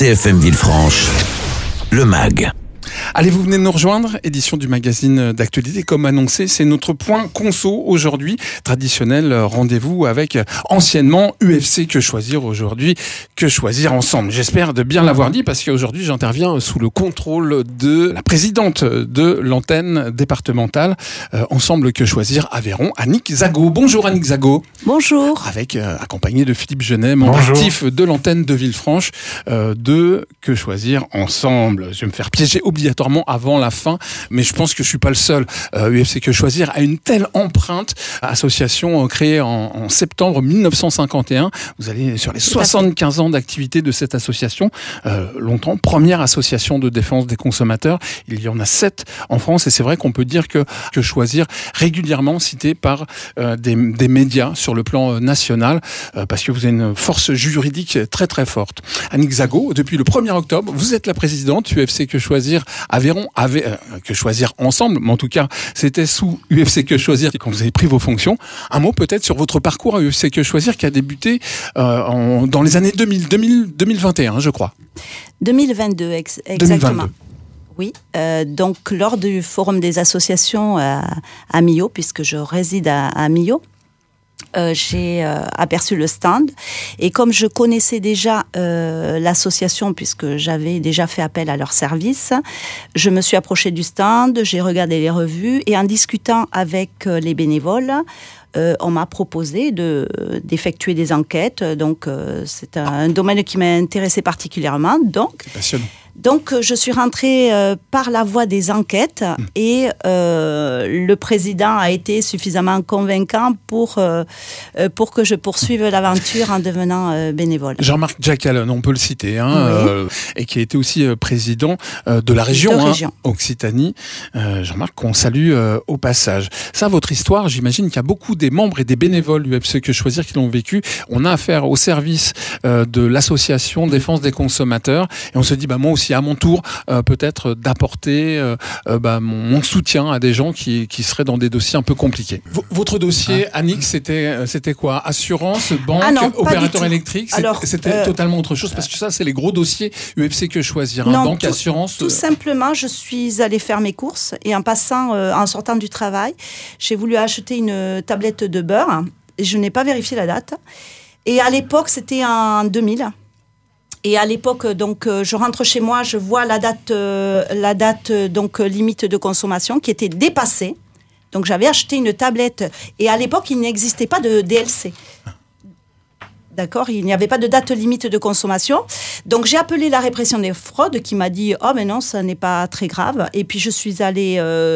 CFM Villefranche, le MAG. Allez, vous venez de nous rejoindre, édition du magazine d'actualité. Comme annoncé, c'est notre point conso aujourd'hui. Traditionnel rendez-vous avec anciennement UFC Que Choisir aujourd'hui, Que Choisir Ensemble. J'espère de bien l'avoir dit parce qu'aujourd'hui j'interviens sous le contrôle de la présidente de l'antenne départementale Ensemble Que Choisir Aveyron, Annick Zago. Bonjour Annick Zago. Bonjour. Avec accompagné de Philippe Genet, membre actif de l'antenne de Villefranche de Que Choisir Ensemble. Je vais me faire piéger obligatoirement avant la fin, mais je pense que je suis pas le seul. UFC Que Choisir a une telle empreinte. Association créée en septembre 1951. Vous allez sur les 75 ans d'activité de cette association. Longtemps, première association de défense des consommateurs. Il y en a 7 en France et c'est vrai qu'on peut dire que Choisir régulièrement cité par des médias sur le plan national parce que vous avez une force juridique très très forte. Annick Zago, depuis le 1er octobre, vous êtes la présidente UFC Que Choisir Aveyron, Que Choisir Ensemble, mais en tout cas, c'était sous UFC Que Choisir quand vous avez pris vos fonctions. Un mot peut-être sur votre parcours à UFC Que Choisir qui a débuté dans les années 2021, je crois. 2022, exactement. 2022. Oui, donc lors du forum des associations à Millau, puisque je réside à Millau, j'ai aperçu le stand et comme je connaissais déjà l'association puisque j'avais déjà fait appel à leur service, je me suis approchée du stand, j'ai regardé les revues et en discutant avec les bénévoles, on m'a proposé d'effectuer des enquêtes. Donc c'est un domaine qui m'a intéressé particulièrement. Donc, passionnant. Donc, je suis rentrée par la voie des enquêtes et le président a été suffisamment convaincant pour que je poursuive l'aventure en devenant bénévole. Jean-Marc Jacalon, on peut le citer, oui. Et qui a été aussi président de la région, Occitanie. Jean-Marc, qu'on salue au passage. Ça, votre histoire, j'imagine qu'il y a beaucoup des membres et des bénévoles du UFC Que Choisir qui l'ont vécu. On a affaire au service de l'association défense des consommateurs et on se dit, moi aussi, à mon tour, peut-être d'apporter mon soutien à des gens qui seraient dans des dossiers un peu compliqués. Votre dossier, Annick, c'était quoi? Assurance, banque, opérateur électrique? C'était totalement autre chose, parce que ça, c'est les gros dossiers UFC Que Choisir. Non, banque, assurance... Tout simplement, je suis allée faire mes courses et en sortant du travail, j'ai voulu acheter une tablette de beurre et je n'ai pas vérifié la date. Et à l'époque, c'était en 2000. Et à l'époque, donc, je rentre chez moi, je vois la date donc limite de consommation qui était dépassée. Donc, j'avais acheté une tablette. Et à l'époque, il n'existait pas de DLC. D'accord, il n'y avait pas de date limite de consommation. Donc, j'ai appelé la répression des fraudes qui m'a dit « Oh, mais non, ça n'est pas très grave. » Et puis, je suis allée...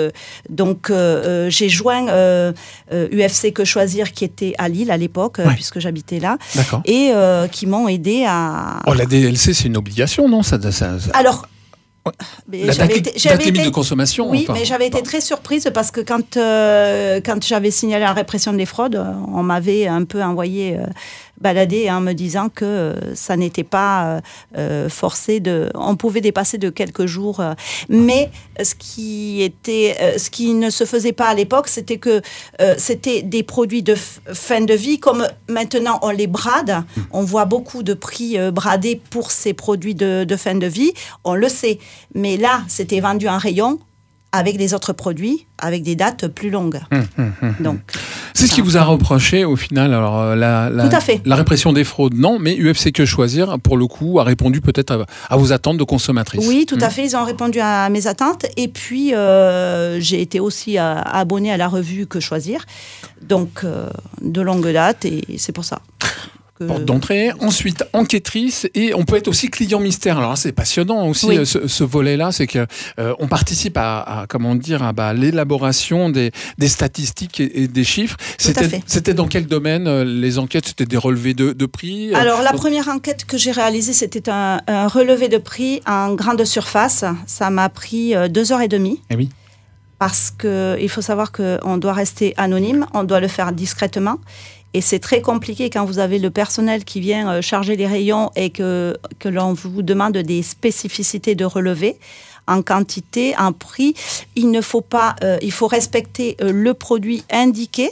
j'ai joint UFC Que Choisir qui était à Lille à l'époque, puisque j'habitais là. D'accord. Et qui m'ont aidé à... Oh, la DLC, c'est une obligation, non? Alors... La date limite de consommation. Oui, mais j'avais été très surprise parce que quand j'avais signalé la répression des fraudes, on m'avait un peu envoyé balader en me disant que ça n'était pas forcé on pouvait dépasser de quelques jours. Mais ce qui ne se faisait pas à l'époque, c'était que c'était des produits de fin de vie. Comme maintenant on les brade, on voit beaucoup de prix bradés pour ces produits de fin de vie. On le sait. Mais là, c'était vendu en rayon avec des autres produits, avec des dates plus longues. Donc, c'est ce qui vous a reproché au final. Alors, tout à fait. La répression des fraudes, non, mais UFC Que Choisir, pour le coup, a répondu peut-être à vos attentes de consommatrices. Oui, tout à fait, ils ont répondu à mes attentes. Et puis, j'ai été aussi abonnée à la revue Que Choisir, donc de longue date, et c'est pour ça. Porte d'entrée, ensuite enquêtrice, et on peut être aussi client mystère. Alors là, c'est passionnant aussi, oui. ce volet-là, c'est que on participe à l'élaboration des statistiques et des chiffres. C'était dans quel domaine les enquêtes? C'était des relevés de prix? Alors la première enquête que j'ai réalisée, c'était un relevé de prix en grande surface. Ça m'a pris 2h30. Eh oui. Parce qu'il faut savoir qu'on doit rester anonyme, on doit le faire discrètement. Et c'est très compliqué quand vous avez le personnel qui vient charger les rayons et que l'on vous demande des spécificités de relevé en quantité, en prix. Il faut respecter le produit indiqué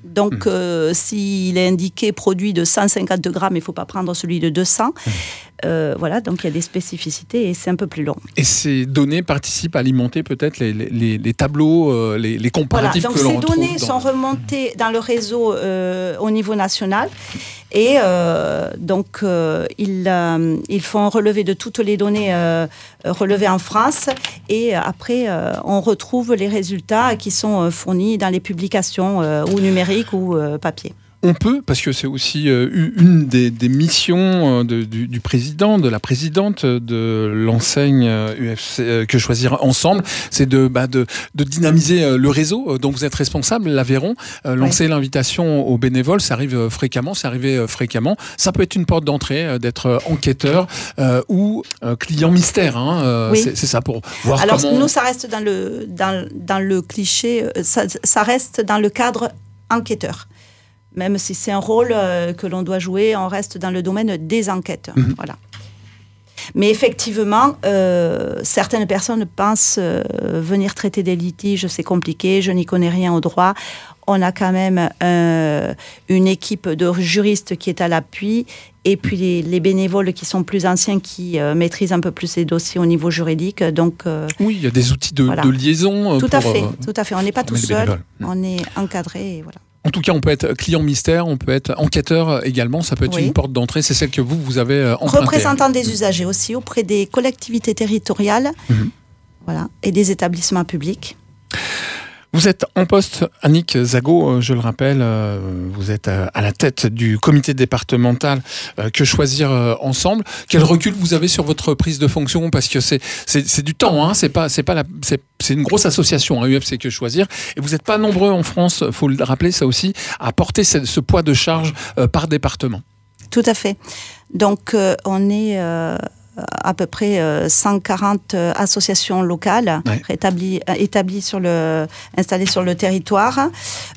Donc, s'il est indiqué produit de 150 grammes, il ne faut pas prendre celui de 200. Voilà, donc il y a des spécificités et c'est un peu plus long. Et ces données participent à alimenter peut-être les tableaux, les comparatifs que l'on retrouve. Donc ces données sont remontées dans le réseau au niveau national et donc ils font relever de toutes les données relevées en France et après on retrouve les résultats qui sont fournis dans les publications ou numériques ou papier. On peut, parce que c'est aussi une des missions du président, de la présidente de l'enseigne UFC Que Choisir Ensemble, c'est de dynamiser le réseau dont vous êtes responsable, l'Aveyron. Lancer l'invitation aux bénévoles, ça arrive fréquemment, c'est arrivé fréquemment. Ça peut être une porte d'entrée, d'être enquêteur ou client mystère. Oui. C'est ça pour voir Alors, comment... nous, ça reste dans le cliché, ça reste dans le cadre enquêteur. Même si c'est un rôle que l'on doit jouer, on reste dans le domaine des enquêtes. Voilà. Mais effectivement, certaines personnes pensent venir traiter des litiges, c'est compliqué, je n'y connais rien au droit. On a quand même une équipe de juristes qui est à l'appui, et puis les bénévoles qui sont plus anciens, qui maîtrisent un peu plus les dossiers au niveau juridique. Donc, oui, il y a des outils de liaison. Tout à fait. On n'est pas tout seul, on est encadré, et voilà. En tout cas, on peut être client mystère, on peut être enquêteur également, ça peut être une porte d'entrée, c'est celle que vous avez empruntée. Représentant des usagers aussi, auprès des collectivités territoriales voilà, et des établissements publics. Vous êtes en poste, Annick Zago, je le rappelle, vous êtes à la tête du comité départemental Que Choisir Ensemble. Quel recul vous avez sur votre prise de fonction ? Parce que c'est du temps, c'est une grosse association, UFC Que Choisir, et vous n'êtes pas nombreux en France, il faut le rappeler ça aussi, à porter ce poids de charge par département. Tout à fait. Donc on est... à peu près 140 associations locales installées sur le territoire.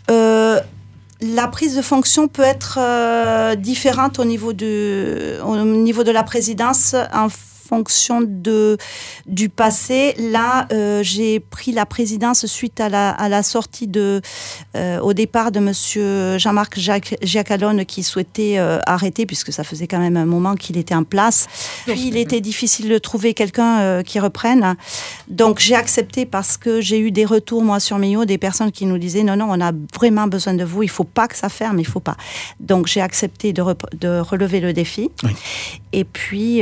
La prise de fonction peut être différente au niveau de la présidence en fonction du passé. Là, j'ai pris la présidence suite à la sortie au départ de monsieur Jean-Marc Giacalone qui souhaitait arrêter, puisque ça faisait quand même un moment qu'il était en place. Puis il était difficile de trouver quelqu'un qui reprenne. Donc j'ai accepté parce que j'ai eu des retours, moi, sur Millau, des personnes qui nous disaient non, on a vraiment besoin de vous, il ne faut pas que ça ferme, il ne faut pas. Donc j'ai accepté de relever le défi. Oui. Et puis,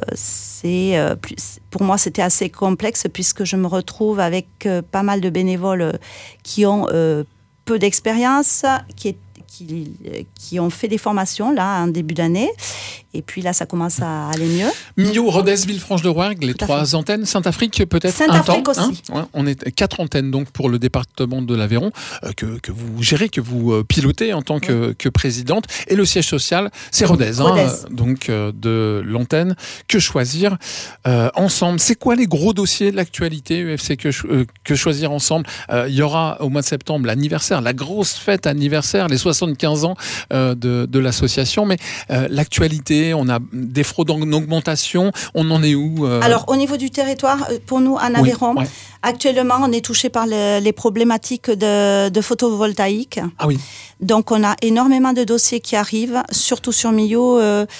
pour moi, c'était assez complexe puisque je me retrouve avec pas mal de bénévoles qui ont peu d'expérience, qui ont fait des formations là en début d'année. Et puis là, ça commence à aller mieux. Millau, Rodez, Villefranche-de-Rouergue, les 3 antennes. Saint-Afrique, peut-être Saint-Afrique aussi. On est 4 antennes donc pour le département de l'Aveyron que vous gérez, que vous pilotez en tant que présidente. Et le siège social, c'est Rodez. Donc de l'antenne Que Choisir Ensemble. C'est quoi les gros dossiers de l'actualité UFC Que Choisir Ensemble? Il y aura au mois de septembre l'anniversaire, la grosse fête anniversaire, les 75 ans de l'association. Mais l'actualité, on a des fraudes en augmentation, on en est où Alors, au niveau du territoire, pour nous, en Aveyron, actuellement, on est touché par les problématiques de photovoltaïque. Ah oui. Donc, on a énormément de dossiers qui arrivent, surtout sur Millau.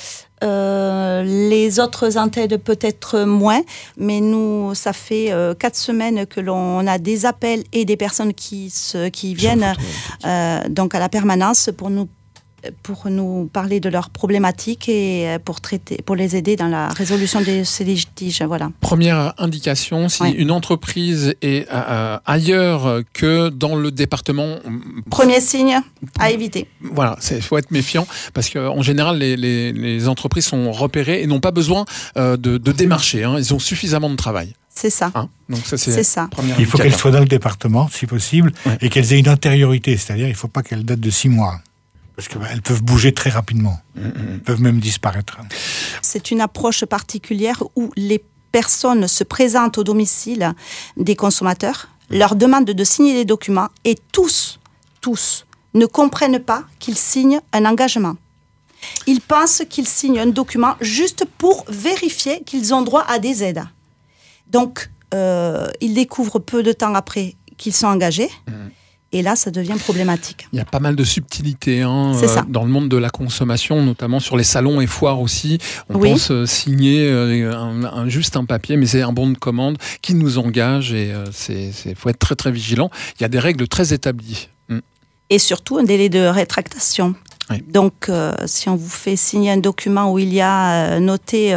Les autres antennes peut-être moins, mais nous, ça fait 4 semaines que l'on a des appels et des personnes qui viennent donc à la permanence pour nous parler de leurs problématiques et pour les aider dans la résolution de ces litiges. Voilà. Première indication, si une entreprise est ailleurs que dans le département... Premier signe à éviter. Voilà, il faut être méfiant parce qu'en général, les entreprises sont repérées et n'ont pas besoin de démarcher. Ils ont suffisamment de travail. C'est ça. Donc ça, c'est ça. Il faut qu'elles soient dans le département, si possible, et qu'elles aient une antériorité. C'est-à-dire, il ne faut pas qu'elles datent de 6 mois. Parce qu'elles peuvent bouger très rapidement. Elles peuvent même disparaître. C'est une approche particulière où les personnes se présentent au domicile des consommateurs, leur demandent de signer des documents et tous ne comprennent pas qu'ils signent un engagement. Ils pensent qu'ils signent un document juste pour vérifier qu'ils ont droit à des aides. Donc, ils découvrent peu de temps après qu'ils sont engagés. Et là, ça devient problématique. Il y a pas mal de subtilités dans le monde de la consommation, notamment sur les salons et foires aussi. On pense signer juste un papier, mais c'est un bon de commande qui nous engage et faut être très très vigilant. Il y a des règles très établies. Et surtout un délai de rétractation. Oui. Donc, si on vous fait signer un document où il y a noté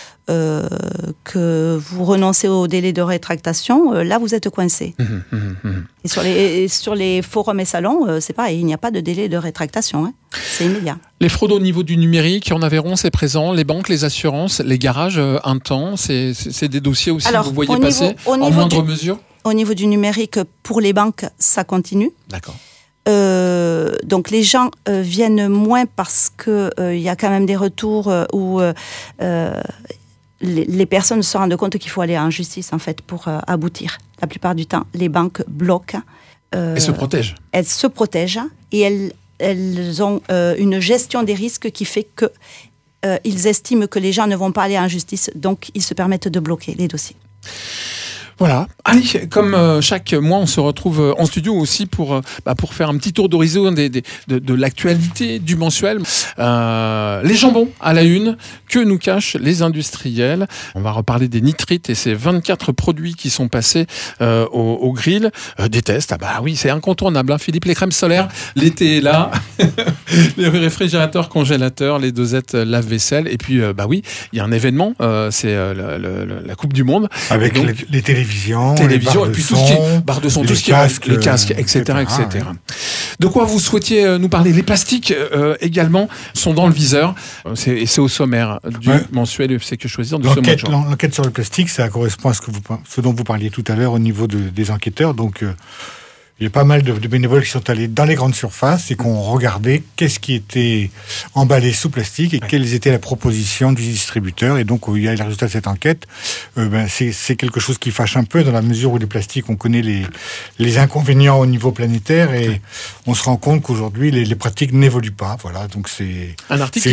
que vous renoncez au délai de rétractation, là vous êtes coincé. Et sur les forums et salons, c'est pareil, il n'y a pas de délai de rétractation, c'est immédiat. Les fraudes au niveau du numérique, en Aveyron, c'est présent. Les banques, les assurances, les garages, un temps, c'est des dossiers aussi que vous voyez passer en moindre mesure. Au niveau du numérique, pour les banques, ça continue. D'accord. Donc les gens viennent moins parce qu'il y a quand même des retours où les personnes se rendent compte qu'il faut aller en justice en fait pour aboutir. La plupart du temps, les banques bloquent. Elles se protègent. Elles se protègent et elles ont une gestion des risques qui fait que ils estiment que les gens ne vont pas aller en justice, donc ils se permettent de bloquer les dossiers. Voilà. Allez, comme chaque mois, on se retrouve en studio aussi pour faire un petit tour d'horizon de l'actualité du mensuel. Les jambons à la une, que nous cachent les industriels. On va reparler des nitrites et ces 24 produits qui sont passés au grill. Des tests, oui, c'est incontournable. Philippe, les crèmes solaires, l'été est là. Les réfrigérateurs, congélateurs, les dosettes lave-vaisselle. Et puis, oui, il y a un événement, c'est la Coupe du Monde. Avec donc, les télévisions, et puis tout ce qui est barre de son, tout ce qui est les casques, etc. De quoi vous souhaitiez nous parler? Les plastiques également sont dans le viseur. C'est au sommaire du mensuel UFC Que Choisir de ce mois de juin. L'enquête sur le plastique, ça correspond à ce dont vous parliez tout à l'heure au niveau des enquêteurs. Donc, il y a pas mal de bénévoles qui sont allés dans les grandes surfaces et qui ont regardé qu'est-ce qui était emballé sous plastique et quelles étaient les propositions du distributeur. Et donc, il y a le résultat de cette enquête. C'est quelque chose qui fâche un peu dans la mesure où les plastiques, on connaît les inconvénients au niveau planétaire et on se rend compte qu'aujourd'hui, les pratiques n'évoluent pas. Voilà, donc c'est... Un article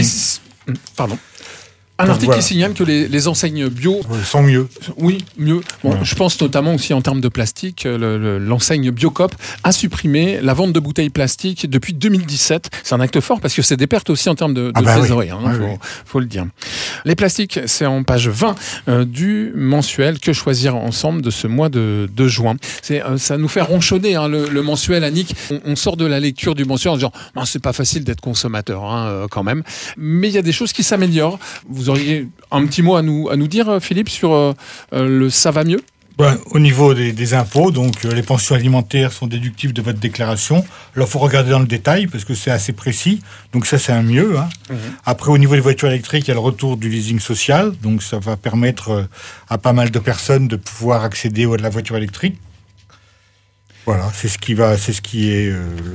qui signale que les enseignes bio sont mieux. Oui, mieux. Bon, je pense notamment aussi en termes de plastique, l'enseigne Biocop a supprimé la vente de bouteilles plastiques depuis 2017. C'est un acte fort parce que c'est des pertes aussi en termes de trésorerie. Faut le dire. Les plastiques, c'est en page 20 du mensuel Que Choisir ensemble de ce mois de juin. Ça nous fait ronchonner le mensuel, Annick. On sort de la lecture du mensuel en disant c'est pas facile d'être consommateur quand même. Mais il y a des choses qui s'améliorent. Vous auriez un petit mot à nous dire, Philippe, sur le ça va mieux? Au niveau des impôts, donc les pensions alimentaires sont déductibles de votre déclaration. Alors, il faut regarder dans le détail parce que c'est assez précis. Donc ça, c'est un mieux. Après, au niveau des voitures électriques, il y a le retour du leasing social. Donc ça va permettre à pas mal de personnes de pouvoir accéder à la voiture électrique. Voilà, c'est ce qui est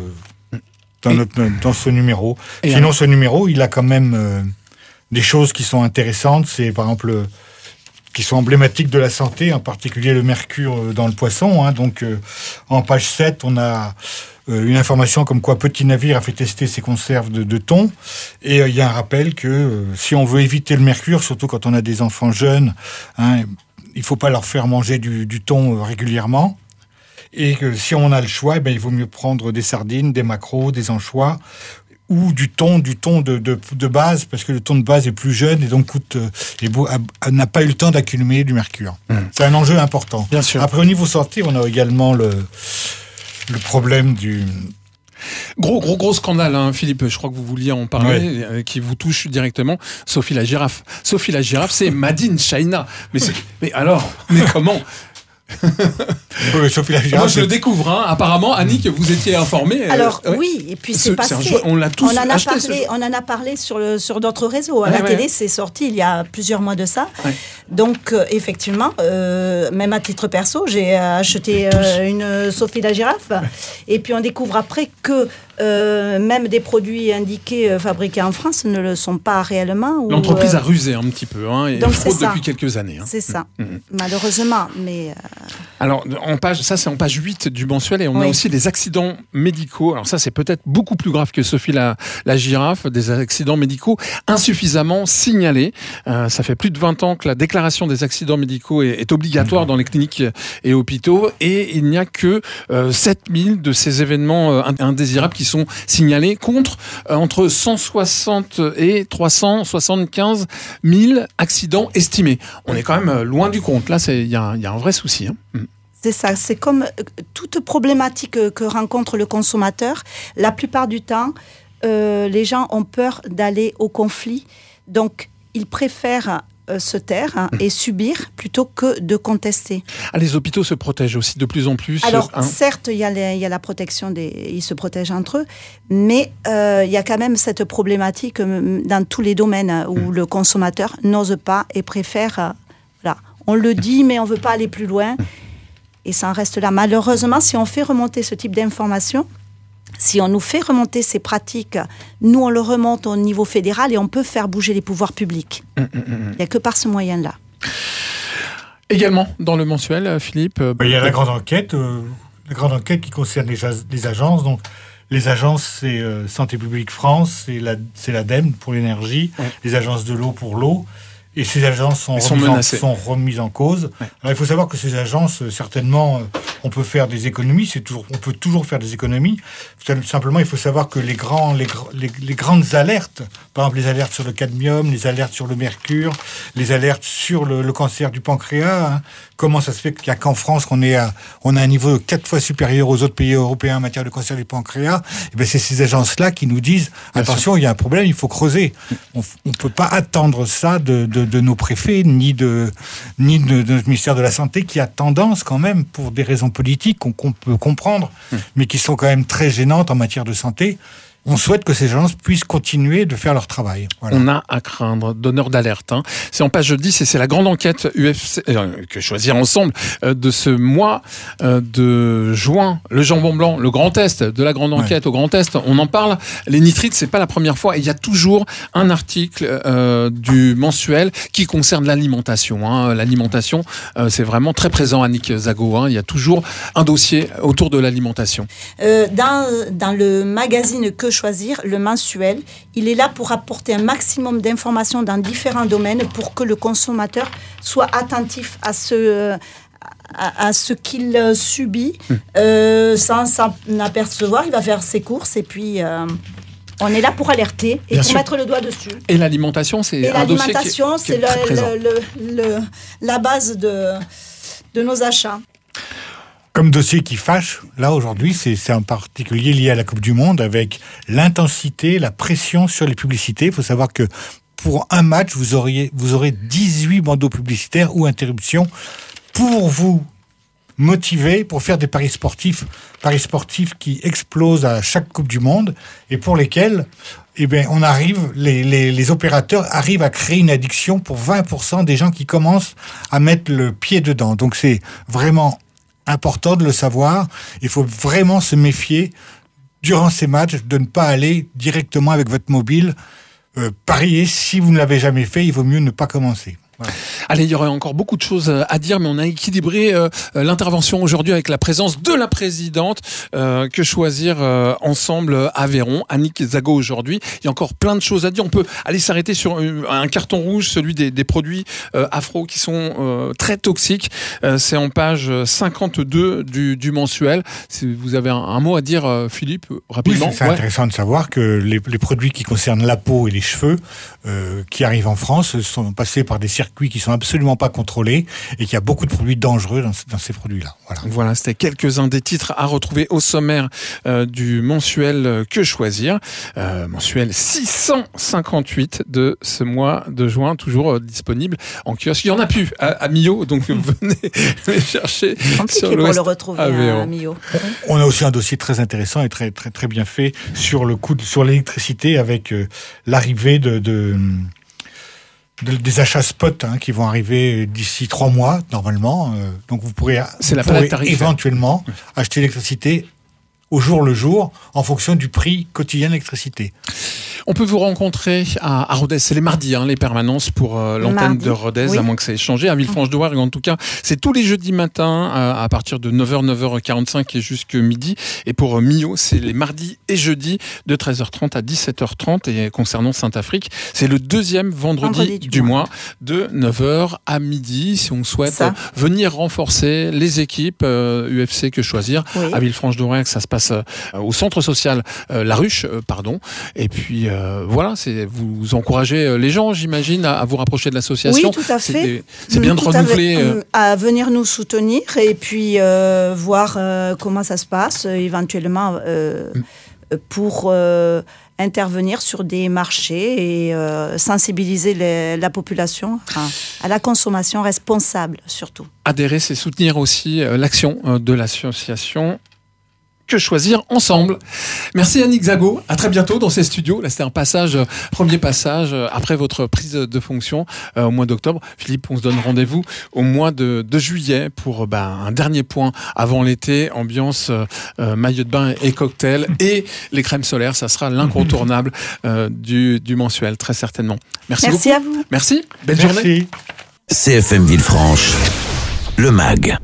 dans ce numéro. Sinon, ce numéro, il a quand même... des choses qui sont intéressantes, c'est par exemple qui sont emblématiques de la santé, en particulier le mercure dans le poisson. Donc en page 7, on a une information comme quoi Petit Navire a fait tester ses conserves de thon. Et il y a un rappel que si on veut éviter le mercure, surtout quand on a des enfants jeunes, il ne faut pas leur faire manger du thon régulièrement. Et que si on a le choix, il vaut mieux prendre des sardines, des maquereaux, des anchois, ou du thon de base, parce que le thon de base est plus jeune et donc n'a pas eu le temps d'accumuler du mercure. C'est un enjeu important. Bien sûr. Après, au niveau santé, on a également le problème du... Gros scandale, Philippe, je crois que vous vouliez en parler, qui vous touche directement. Sophie la girafe. Sophie la girafe, c'est Made in China. Mais comment Sophie la girafe, moi je le découvre, apparemment, Annick, vous étiez informée. Alors oui, et puis c'est passé. On l'a tous acheté. On en a parlé sur d'autres réseaux. À la télé, c'est sorti il y a plusieurs mois de ça. Donc effectivement, même à titre perso, j'ai acheté une Sophie la girafe. Et puis on découvre après que même des produits indiqués fabriqués en France ne le sont pas réellement. L'entreprise a rusé un petit peu et donc fraude depuis quelques années. C'est ça, malheureusement. Mais Alors, c'est en page 8 du mensuel, et on a aussi les accidents médicaux. Alors ça, c'est peut-être beaucoup plus grave que Sophie la girafe, des accidents médicaux insuffisamment signalés. Ça fait plus de 20 ans que la déclaration des accidents médicaux est obligatoire dans les cliniques et hôpitaux, et il n'y a que 7000 de ces événements indésirables qui sont signalés, contre entre 160 et 375 000 accidents estimés. On est quand même loin du compte. Là, il y a un vrai souci. C'est ça, c'est comme toute problématique que rencontre le consommateur. La plupart du temps, les gens ont peur d'aller au conflit. Donc, ils préfèrent se taire et subir plutôt que de contester. Les hôpitaux se protègent aussi de plus en plus. Alors, certes, il y a la protection ils se protègent entre eux, mais il y a quand même cette problématique dans tous les domaines où le consommateur n'ose pas et préfère... on le dit, mais on ne veut pas aller plus loin. Et ça en reste là. Malheureusement, si on fait remonter ce type d'informations, si on nous fait remonter ces pratiques, nous, on le remonte au niveau fédéral et on peut faire bouger les pouvoirs publics. Il n'y a que par ce moyen-là. Également, dans le mensuel, Philippe... il y a la grande enquête qui concerne les agences. Donc, les agences, c'est Santé publique France, c'est l'ADEME pour l'énergie, les agences de l'eau pour l'eau. Et ces agences sont remises en cause. Ouais. Alors, il faut savoir que ces agences, certainement, on peut faire des économies. On peut toujours faire des économies. Simplement, il faut savoir que les grandes alertes, par exemple les alertes sur le cadmium, les alertes sur le mercure, les alertes sur le cancer du pancréas, comment ça se fait qu'il n'y a qu'en France qu'on a un niveau 4 fois supérieur aux autres pays européens en matière de cancer du pancréas? Et bien, c'est ces agences-là qui nous disent attention, il y a un problème, il faut creuser. On ne peut pas attendre ça de nos préfets, ni de notre ministère de la Santé, qui a tendance quand même, pour des raisons politiques qu'on peut comprendre, mais qui sont quand même très gênantes en matière de santé. On souhaite que ces agences puissent continuer de faire leur travail. Voilà. On a à craindre, donneur d'alerte. C'est en page 10 et c'est la grande enquête UFC que choisir ensemble de ce mois de juin. Le jambon blanc, le Grand Est, de la grande enquête au Grand Est. On en parle. Les nitrites, c'est pas la première fois. Et il y a toujours un article du mensuel qui concerne l'alimentation. L'alimentation, c'est vraiment très présent, Annick Zago. Il y a toujours un dossier autour de l'alimentation. Dans le magazine Que Choisir, le mensuel, il est là pour apporter un maximum d'informations dans différents domaines pour que le consommateur soit attentif à ce qu'il subit sans s'en apercevoir. Il va faire ses courses et puis on est là pour alerter et pour mettre le doigt dessus. Et l'alimentation, c'est un dossier qui est très présent. La base de nos achats. Comme dossier qui fâche, là aujourd'hui, c'est en particulier lié à la Coupe du Monde, avec l'intensité, la pression sur les publicités. Il faut savoir que pour un match, vous aurez 18 bandeaux publicitaires ou interruptions pour vous motiver, pour faire des paris sportifs qui explosent à chaque Coupe du Monde et pour lesquels les opérateurs arrivent à créer une addiction pour 20% des gens qui commencent à mettre le pied dedans. Donc c'est vraiment important de le savoir. Il faut vraiment se méfier durant ces matchs de ne pas aller directement avec votre mobile parier. Si vous ne l'avez jamais fait, il vaut mieux ne pas commencer. Voilà. Allez, il y aurait encore beaucoup de choses à dire, mais on a équilibré l'intervention aujourd'hui avec la présence de la présidente Que Choisir ensemble Aveyron, Annick Zago aujourd'hui. Il y a encore plein de choses à dire. On peut aller s'arrêter sur un carton rouge, celui des produits afro qui sont très toxiques. C'est en page 52 du mensuel. Si vous avez un mot à dire, Philippe, rapidement. Oui, c'est intéressant de savoir que les produits qui concernent la peau et les cheveux qui arrivent en France sont passés par des circuits qui sont absolument pas contrôlés et qu'il y a beaucoup de produits dangereux dans ces produits-là. Voilà, c'était quelques-uns des titres à retrouver au sommaire du mensuel Que Choisir. Mensuel 658 de ce mois de juin, toujours disponible en kiosque. Il n'y en a plus à Millau, donc venez les chercher sur l'Ouest. Pour le retrouver à Millau. On a aussi un dossier très intéressant et très, très, très bien fait sur sur l'électricité avec l'arrivée des achats spot qui vont arriver d'ici 3 mois, normalement. Donc vous pourrez éventuellement acheter l'électricité au jour le jour en fonction du prix quotidien de l'électricité. On peut vous rencontrer à Rodez, c'est les mardis, les permanences pour l'antenne de Rodez, oui. À moins que ça ait changé. À Villefranche-de-Douargue, en tout cas, c'est tous les jeudis matins à partir de 9h, 9h45 et jusqu'à midi. Et pour Millau, c'est les mardis et jeudis de 13h30 à 17h30. Et concernant Saint-Afrique, c'est le deuxième vendredi du mois de 9h à midi. Si on souhaite venir renforcer les équipes UFC Que Choisir, à Villefranche-de-Douargue, ça se passe au centre social La Ruche, Et puis voilà, vous encouragez les gens, j'imagine, à vous rapprocher de l'association. Oui, tout à fait. C'est bien de renouveler. À venir nous soutenir et puis voir comment ça se passe, éventuellement pour intervenir sur des marchés et sensibiliser la population à la consommation responsable, surtout. Adhérer, c'est soutenir aussi l'action de l'association Que Choisir Ensemble. Merci Annick Zago, à très bientôt dans ces studios. Là, c'était un premier passage après votre prise de fonction au mois d'octobre. Philippe, on se donne rendez-vous au mois de juillet pour un dernier point avant l'été, ambiance maillot de bain et cocktail et les crèmes solaires, ça sera l'incontournable du mensuel, très certainement. Merci beaucoup. À vous. Merci, belle journée. CFM Villefranche, le MAG.